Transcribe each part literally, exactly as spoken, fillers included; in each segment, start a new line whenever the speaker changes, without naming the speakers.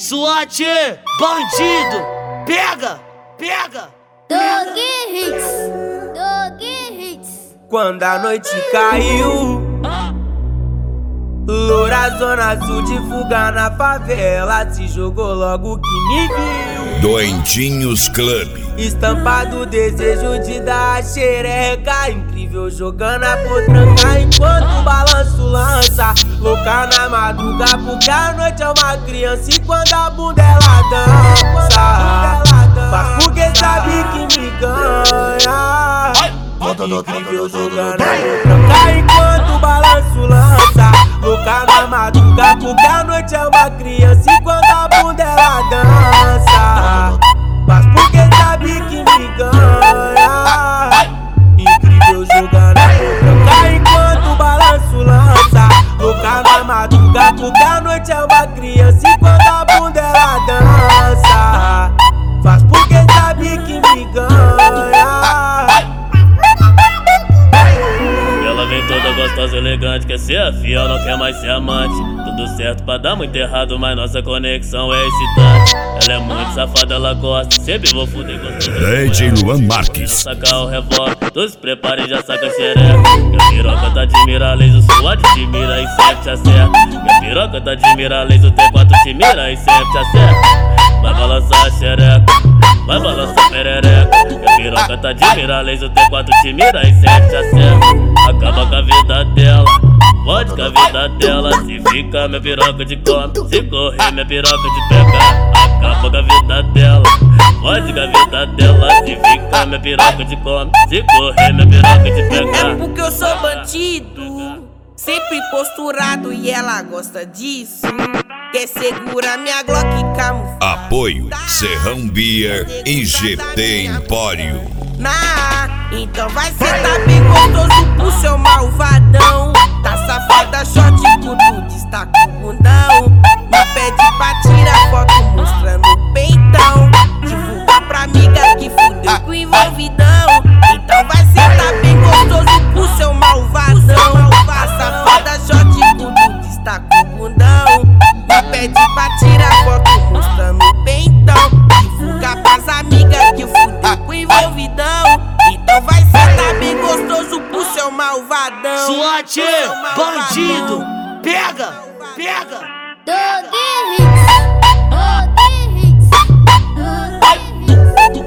SWAT, bandido, pega, pega.
Dog Hits, Dog Hits.
Quando a noite caiu, loura zona sul de fuga na favela, se jogou logo que me viu.
Doentinhos Club.
Estampado desejo de dar a xereca, incrível jogando a potranca enquanto o balanço lança. Louca na madruga porque a noite é uma criança e quando a bunda ela dança, faz porque sabe que me ganha. Incrível jogando a potranca enquanto o balanço lança. Louca na madruga porque a noite é uma criança e quando a bunda ela dança, faz porque sabe que me ganha. Incrível jogando a potranca enquanto o balanço lança. Louca na madruga porque a noite é uma criança e quando a bunda ela dança, faz porque sabe que me ganha.
Ela vem toda gostosa, elegante, quer ser a fiel, não quer mais ser amante. Tudo certo pra dar muito errado, mas nossa conexão é excitante. Ela é muito safada, ela gosta, sempre vou fuder gostoso.
D J Luan Marques.
Saca o revólver, tu se prepara e já saca a xereca. Minha piroca tá de mira, laser, o SWAT te mira e sempre te acerta. Minha piroca tá de mira, laser, o T quatro te mira e sempre te acerta. Vai balançar a xereca, vai balançar a perereca. Minha piroca tá de mira, laser, o T quatro te mira e sempre te acerta. Acaba com a vida dela, pode com a vida dela. Se fica, minha piroca de come, se correr, minha piroca de pegar. Acaba com a vida dela, pode com a vida dela. Se fica, minha piroca de come, se correr, minha piroca de pegar.
É porque eu sou bandido, sempre posturado e ela gosta disso. Quer segurar minha Glock e camuflar.
Apoio Serrão Beer e G T Empório.
Na, então vai sentar bem gostoso pro seu malvadão. Tá safada, short, tudo destaca o bundão. Me pede pra tirar foto mostrando o peitão. Divulga pra amiga que fudeu com o envolvidão. Então vai sentar bem gostoso pro seu malvadão. Tá safada, short, tudo destaca o bundão. Me pede pra tirar foto mostrando o peitão. Divulga pras amigas que fudeu com o envolvidão. Então vai sentar bem gostoso pro seu malvadão.
SWAT, bandido, pega, pega.
Dog Hits, Dog Hits, Dog Hits.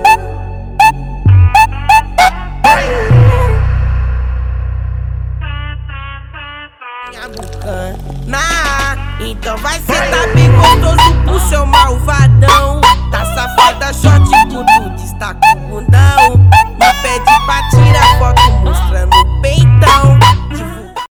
Na, então vai sentar bem gostoso pro seu malvadão. Tá safada, short, tudo destaca o bundão. Me pede pra tirar